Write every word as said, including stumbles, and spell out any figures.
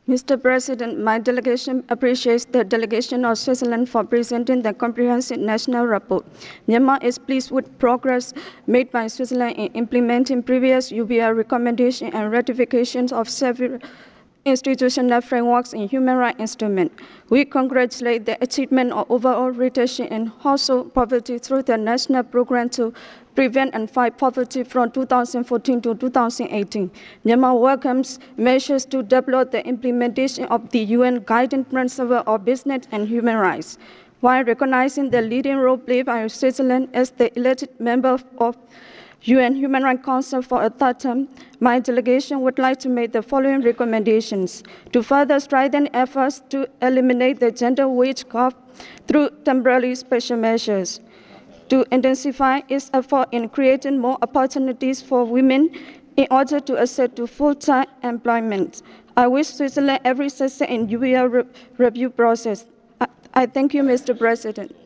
Mister President, my delegation appreciates the delegation of Switzerland for presenting the comprehensive national report. Myanmar is pleased with progress made by Switzerland in implementing previous U B R recommendations and ratifications of several institutional frameworks and human rights instruments. We congratulate the achievement of overall reduction in household poverty through the national program to prevent and fight poverty from two thousand fourteen to two thousand eighteen. Myanmar welcomes measures to develop the implementation of the U N Guiding Principle of Business and Human Rights. While recognizing the leading role played by Switzerland as the elected member of U N Human Rights Council for a third term, my delegation would like to make the following recommendations: to further strengthen efforts to eliminate the gender wage gap through temporary special measures, to intensify its effort in creating more opportunities for women in order to access to full-time employment. I wish Switzerland every success in U B R re review process. I, I thank you, Mister President.